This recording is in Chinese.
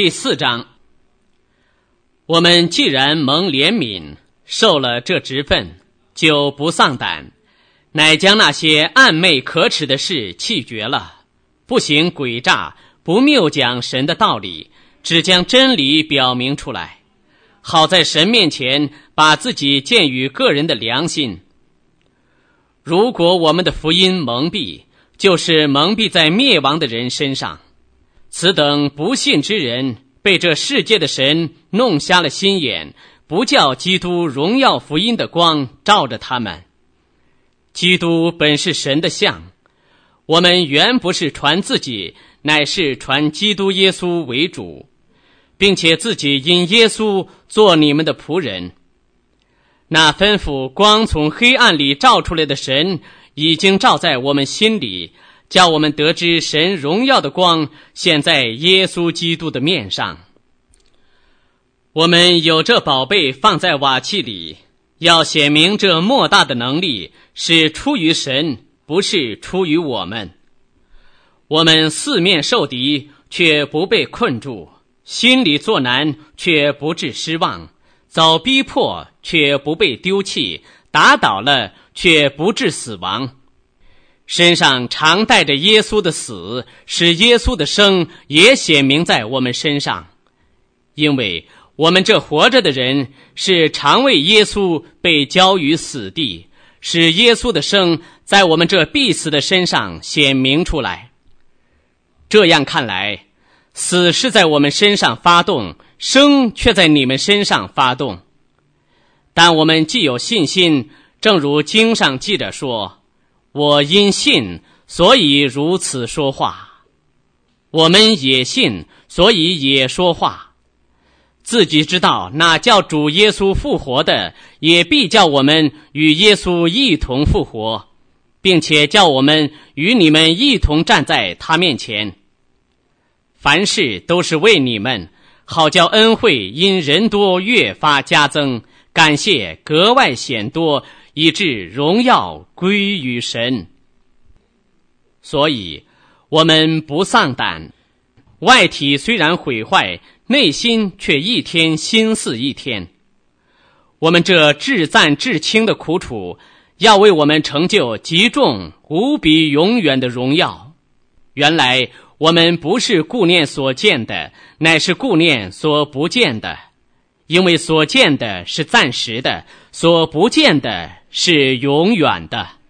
第4章。我们既然蒙怜悯，受了这职分，就不丧胆，乃将那些暗昧可耻的事弃绝了，不行诡诈，不谬讲神的道理，只将真理表明出来，好在神面前把自己鉴于个人的良心。如果我们的福音蒙蔽，就是蒙蔽在灭亡的人身上。此等不信之人，被这世界的神弄瞎了心眼，不叫基督荣耀福音的光照着他们。基督本是神的像，我们原不是传自己，乃是传基督耶稣为主，并且自己因耶稣做你们的仆人。那吩咐光从黑暗里照出来的神，已经照在我们心里，叫我们得知神荣耀的光显在耶稣基督的面上。我们有这宝贝放在瓦器里，要显明这莫大的能力是出于神，不是出于我们。我们四面受敌，却不被困住；心里作难，却不致失望；遭逼迫，却不被丢弃；打倒了，却不致死亡。身上常带着耶稣的死，使耶稣的生也显明在我们身上。因为我们这活着的人，是常为耶稣被交于死地，使耶稣的生在我们这必死的身上显明出来。这样看来，死是在我们身上发动，生却在你们身上发动。但我们既有信心，正如经上记着说，我因信，所以如此说话。我们也信，所以也说话。自己知道那叫主耶稣复活的，也必叫我们与耶稣一同复活，并且叫我们与你们一同站在他面前。凡事都是为你们，好叫恩惠因人多越发加增，感谢格外显多，以致荣耀归于神。所以我们不丧胆，外体虽然毁坏，内心却一天新似一天。我们这至暂至轻的苦楚，要为我们成就极重无比永远的荣耀。原来我们不是顾念所见的，乃是顾念所不见的，因为所见的是暂时的，所不见的是永远的。